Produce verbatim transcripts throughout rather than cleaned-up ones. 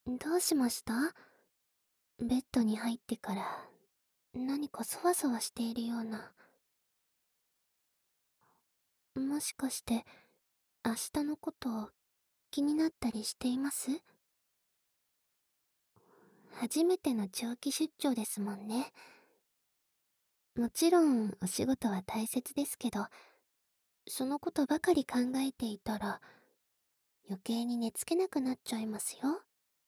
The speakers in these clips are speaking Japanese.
どうしました？ベッドに入ってから何かそわそわしているような。もしかして明日のこと気になったりしています？初めての長期出張ですもんね。もちろんお仕事は大切ですけど、そのことばかり考えていたら余計に寝つけなくなっちゃいますよ。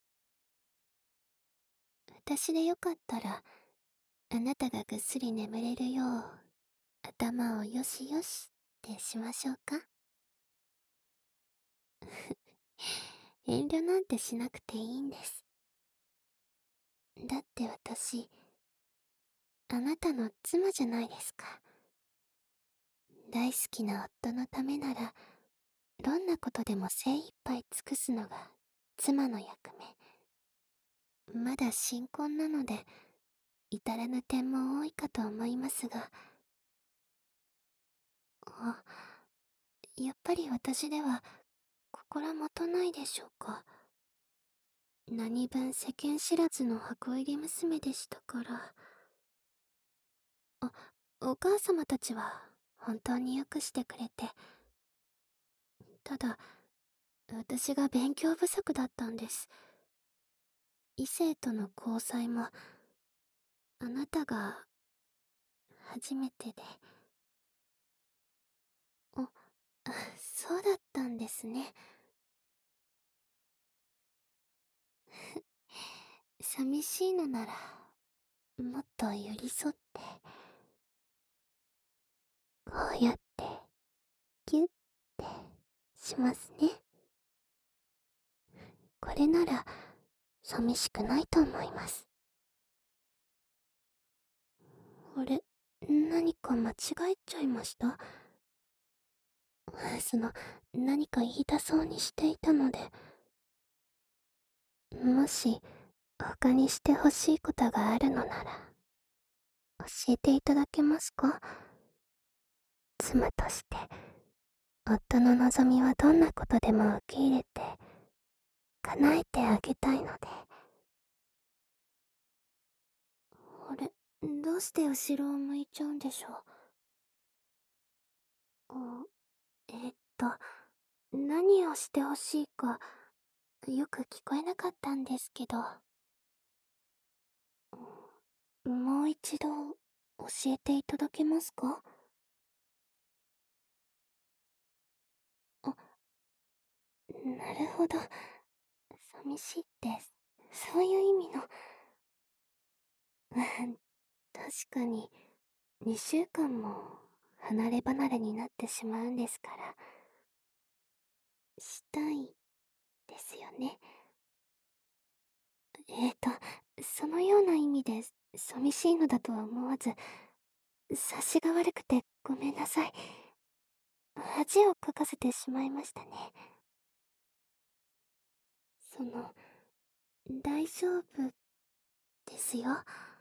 私でよかったらあなたがぐっすり眠れるよう頭をよしよしってしましょうか。遠慮なんてしなくていいんです。だって私、あなたの妻じゃないですか。大好きな夫のためなら、どんなことでも精一杯尽くすのが妻の役目。まだ新婚なので、至らぬ点も多いかと思いますが、あ、やっぱり私では心もとないでしょうか。何分世間知らずの箱入り娘でしたから。あ、お母様たちは本当によくしてくれて、ただ、私が勉強不足だったんです。異性との交際も、あなたが初めてで。あ、そうだったんですね。寂しいのなら、もっと寄り添って、こうやって、ギュッてしますね。これなら、寂しくないと思います。あれ、何か間違えちゃいました？その、何か言いたそうにしていたので、もし、他にしてほしいことがあるのなら、教えていただけますか？妻として、夫の望みはどんなことでも受け入れて、叶えてあげたいので。あれ、どうして後ろを向いちゃうんでしょう。あ、えーっと、何をしてほしいか、よく聞こえなかったんですけど。もう一度、教えていただけますか？あ、なるほど。寂しいって、そういう意味の。うん確かに、にしゅうかんも離れ離れになってしまうんですから、したいですよね。えーと、そのような意味で寂しいのだとは思わず、察しが悪くてごめんなさい。恥をかかせてしまいましたね。その、大丈夫ですよ。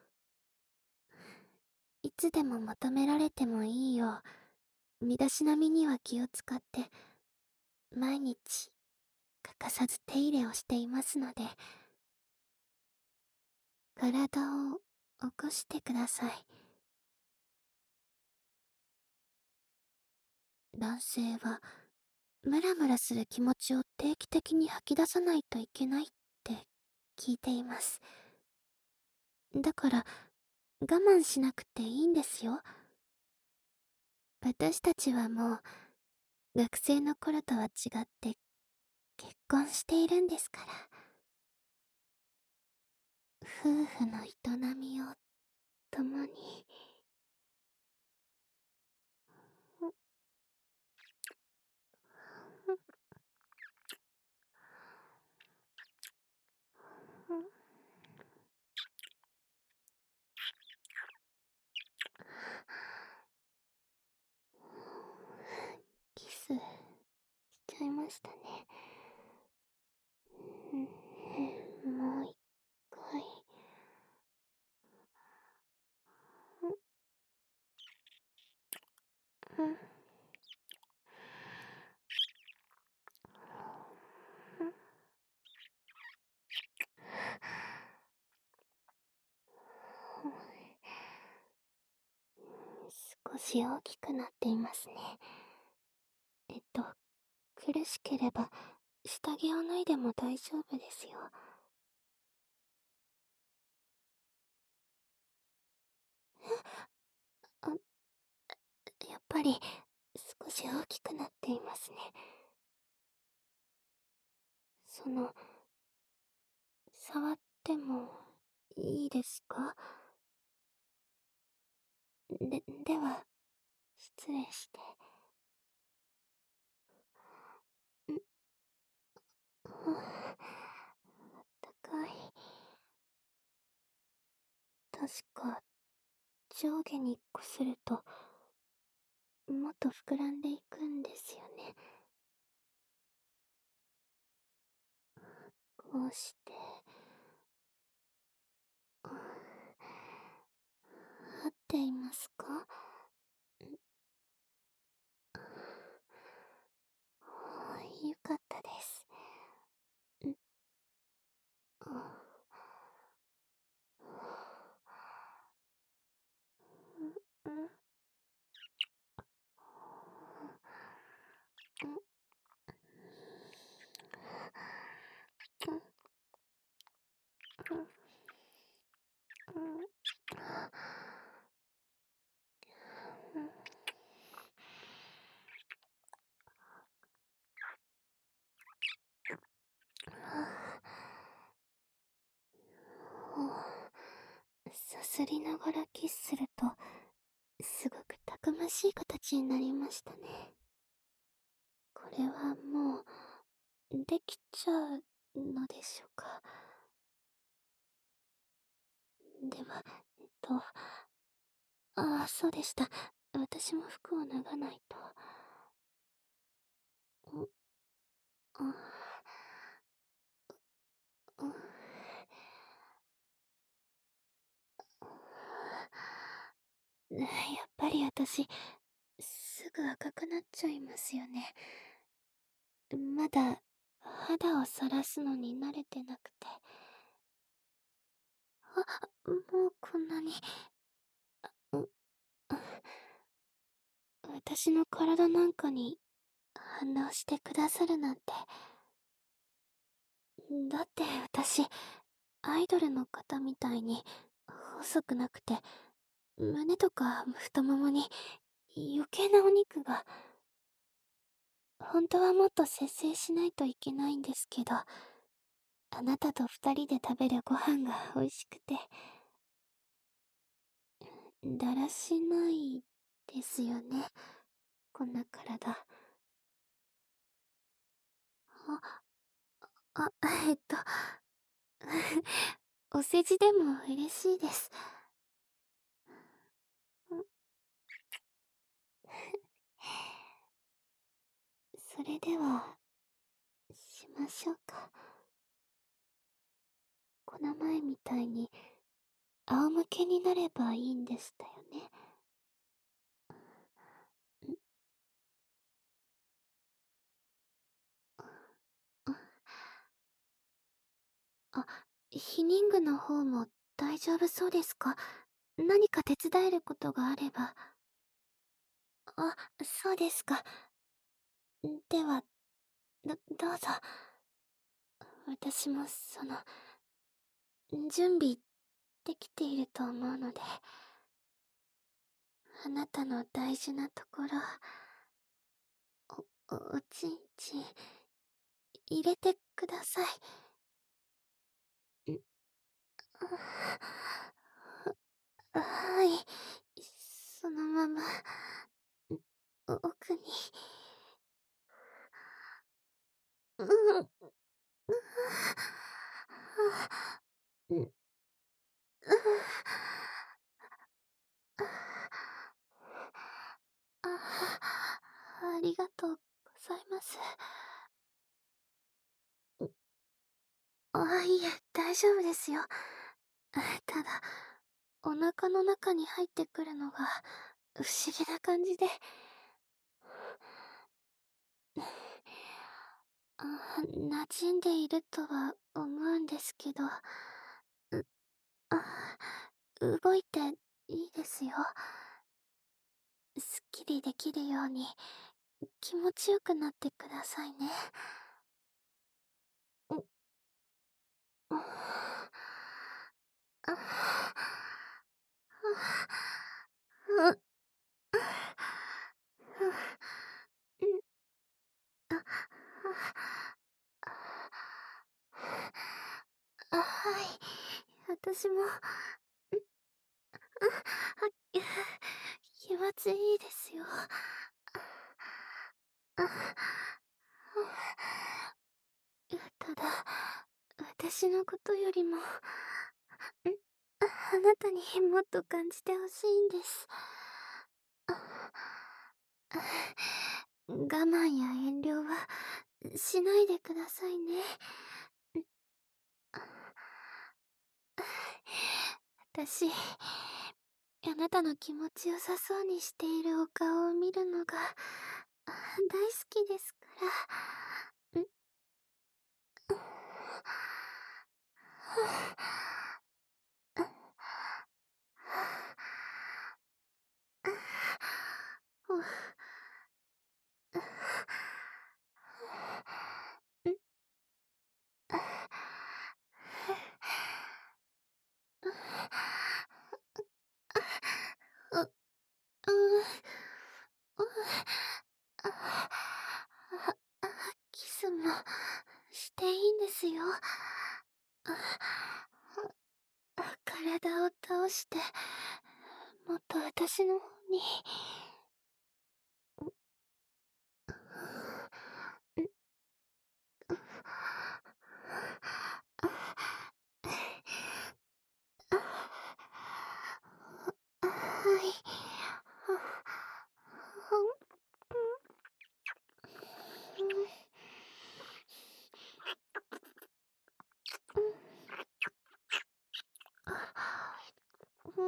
いつでも求められてもいいよう、身だしなみには気を使って、毎日、欠かさず手入れをしていますので、体を起こしてください。男性は、ムラムラする気持ちを定期的に吐き出さないといけないって聞いています。だから、我慢しなくていいんですよ。私たちはもう、学生の頃とは違って結婚しているんですから。夫婦の営みを共に。キスしちゃいましたね。もう一回。うんし大きくなっていますね。えっと、苦しければ、下着を脱いでも大丈夫ですよ。あ、やっぱり、少し大きくなっていますね。その、触ってもいいですか？で、では、失礼して。ん、あったかい。確か、上下にこすると、もっと膨らんでいくんですよね。こうして、合っていますか？よかったです。ん、あ、ん、ん、さすりながらキスすると、すごくたくましい形になりましたね。これはもう、できちゃうのでしょうか。では、えっと、ああ、そうでした。私も服を脱がないと。ん、あ、うん、やっぱり私、すぐ赤くなっちゃいますよね。まだ、肌をさらすのに慣れてなくて。あ、もうこんなに。う、私の体なんかに反応してくださるなんて。だって私、アイドルの方みたいに細くなくて、胸とか太ももに余計なお肉が。本当はもっと節制しないといけないんですけど、あなたと二人で食べるご飯が美味しくて、だらしないですよね、こんな体。あ、あ、えっと、お世辞でも嬉しいです。ん、それでは、しましょうか。この前みたいに、仰向けになればいいんでしたよね。ん、あ、避妊具の方も大丈夫そうですか？何か手伝えることがあれば。あ、そうですか。では、ど、どうぞ。私も、その、準備できていると思うので、あなたの大事なところ、お、おちんちん、入れてください。ん、あ、はい。そのまま、奥に。うん、うん、うん、あ、ありがとうございます。あ、いえ、大丈夫ですよ。ただ、お腹の中に入ってくるのが不思議な感じで。あ、馴染んでいるとは思うんですけど、あ、動いていいですよ。 すっきりできるように気持ちよくなってくださいね。う、う、あ、う、う、うん、あ、あ、はい。私も、あ、あ、気持ちいいですよ。あ、ただ、私のことよりも、ん、あなたにもっと感じてほしいんです。我慢や遠慮はしないでくださいね。私、あなたの気持ちよさそうにしているお顔を見るのが大好きですから。ん、う、う、キスもしていいんですよ。体を倒して、もっと私の方に。はい。うん。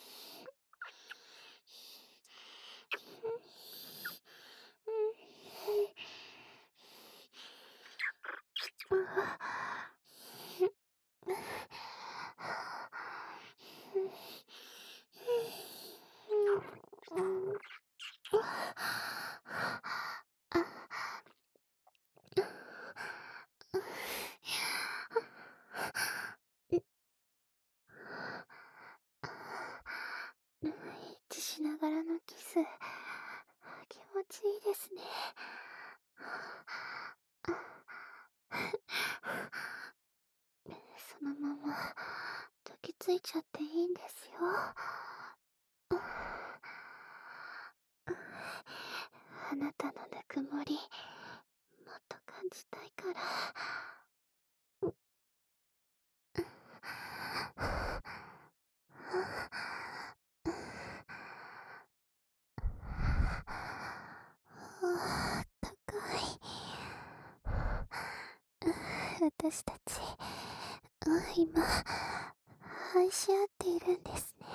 一致しながらのキス、気持ちいいですね。そのまま抱きついちゃっていいんですよ。あなたのぬくもり、もっと感じたいから。あったかい。私たち、今、愛し合っているんですね。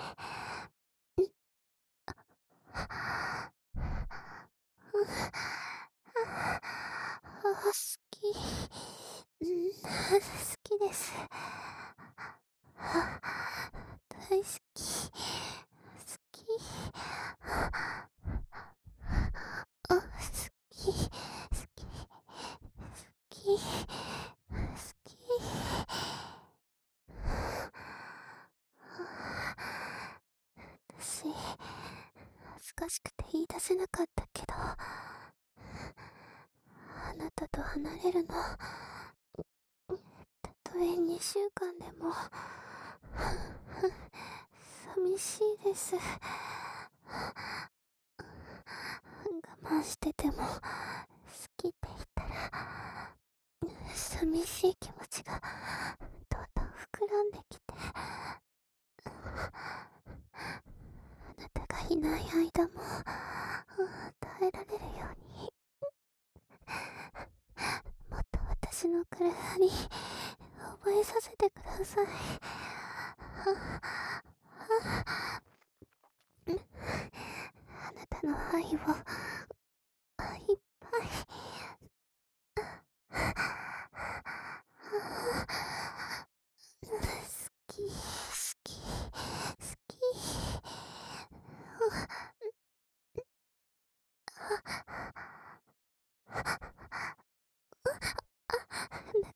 好き。うん、好きです。大好き。好き。あ、好き。好き。好き。好き。私、恥ずかしくて言い出せなかったけど、あなたと離れるの、たとえにしゅうかんでも、寂しいです。我慢してても、好きって言ったら、寂しい気持ちが、どんどん膨らんできて、あなたがいない間も、耐えられるように、もっと私の体に覚えさせてください。あなたの愛をいっぱい。好き、好き、好き。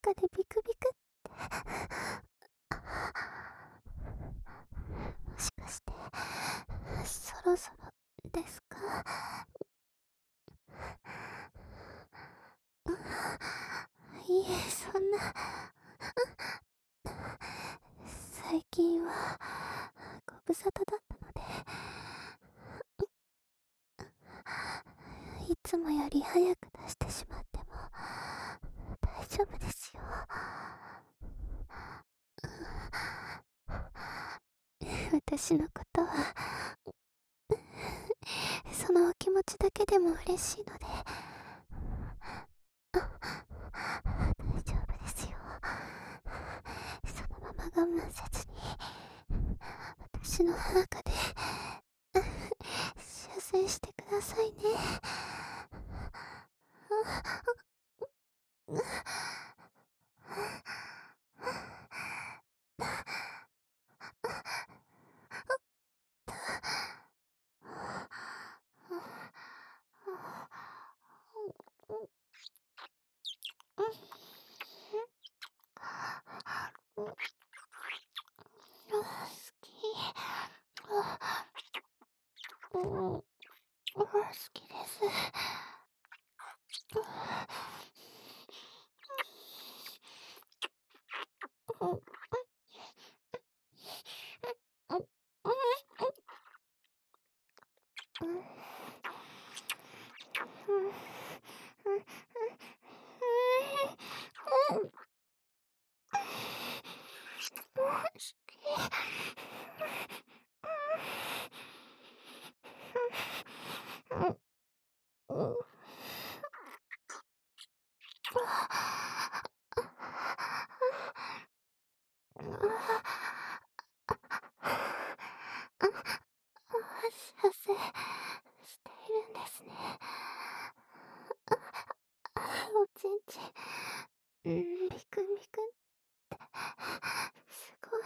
中でビクビクって。もしかして、そろそろですか？いえ、そんな。最近は、ご無沙汰だったので、いつもより早く出してしまっても、大丈夫ですよ。私のことは、そのお気持ちだけでも嬉しいので、大丈夫ですよ。そのまま我慢せずに、私の中で、射精してくださいね。好き。うん、好きです。射精しているんですね。おちんちん、うん、ビクビクって、すごい。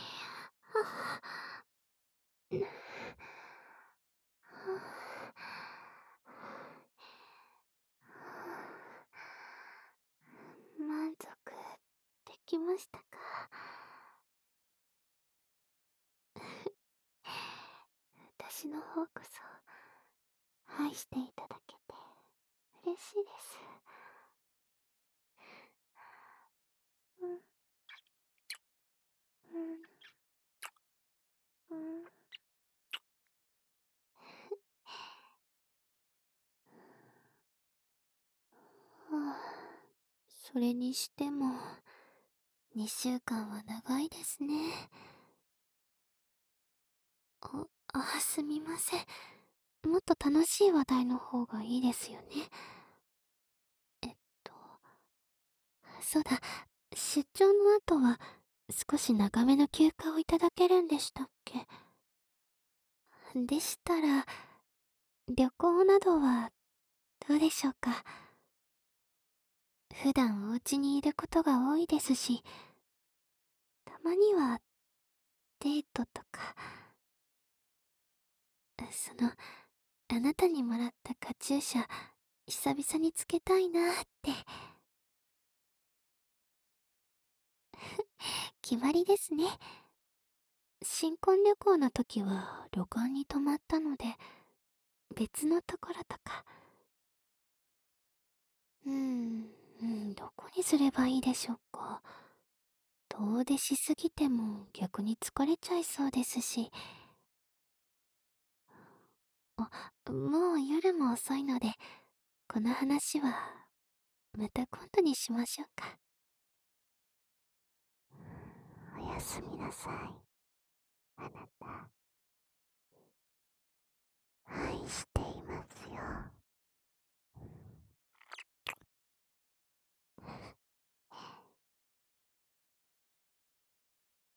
うん満足できましたか？私の方こそ、愛していただけて嬉しいです。うん、うん、うん。はあ、それにしても、にしゅうかんは長いですね。あ、あ、すみません。もっと楽しい話題の方がいいですよね。えっと、そうだ、出張の後は少し長めの休暇をいただけるんでしたっけ？でしたら、旅行などはどうでしょうか？普段お家にいることが多いですし、たまにはデートとか、その、あなたにもらったカチューシャ、久々につけたいなーって。決まりですね。新婚旅行の時は旅館に泊まったので、別のところとか。うーん、うん、どこにすればいいでしょうか。遠出しすぎても逆に疲れちゃいそうですし。あ、もう夜も遅いので、この話はまた今度にしましょうか。おやすみなさい、あなた。